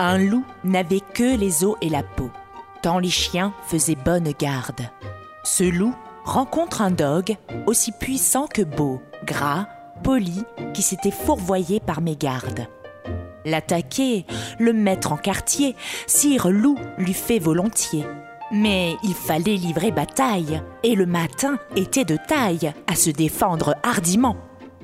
Un loup n'avait que les os et la peau, tant les chiens faisaient bonne garde. Ce loup rencontre un dogue aussi puissant que beau, gras, poli, qui s'était fourvoyé par mégarde. L'attaquer, le mettre en quartier, sire loup lui fait volontiers. Mais il fallait livrer bataille, et le matin était de taille à se défendre hardiment.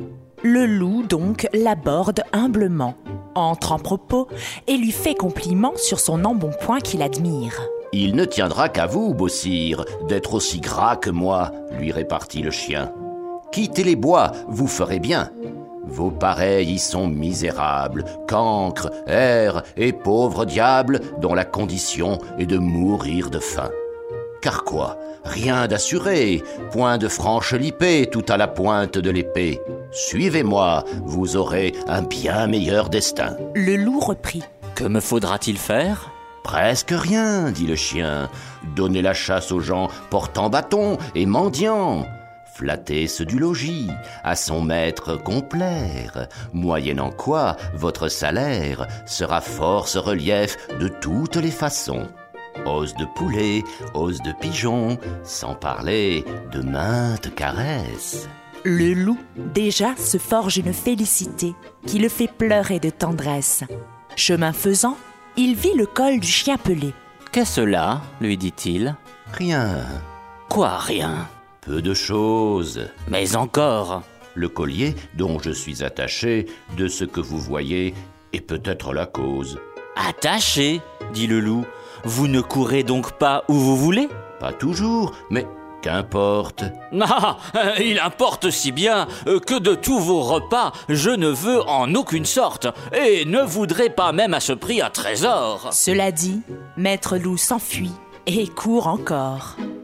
Le loup donc l'aborde humblement, entre en propos et lui fait compliment sur son embonpoint qu'il admire. « Il ne tiendra qu'à vous, beau sire, d'être aussi gras que moi, lui répartit le chien. Quittez les bois, vous ferez bien. Vos pareils y sont misérables, cancres, airs et pauvres diables dont la condition est de mourir de faim. Car quoi ? Rien d'assuré, point de franche lipée tout à la pointe de l'épée. Suivez-moi, vous aurez un bien meilleur destin. » Le loup reprit. « Que me faudra-t-il faire ?»« Presque rien, dit le chien. Donnez la chasse aux gens portant bâton et mendiants. Flattez ceux du logis, à son maître complaire, moyennant quoi votre salaire sera force relief de toutes les façons. Os de poulet, os de pigeon, sans parler de maintes caresses. » Le loup déjà se forge une félicité qui le fait pleurer de tendresse. Chemin faisant, il vit le col du chien pelé. « Qu'est-ce là ?» lui dit-il. « Rien. »« Quoi, rien ?»« Peu de choses. »« Mais encore !»« Le collier dont je suis attaché, de ce que vous voyez, est peut-être la cause. »« Attaché ?» dit le loup. « Vous ne courez donc pas où vous voulez ?»« Pas toujours, mais qu'importe. »« Ah, il importe si bien que de tous vos repas, je ne veux en aucune sorte, et ne voudrais pas même à ce prix un trésor. » Cela dit, maître loup s'enfuit et court encore.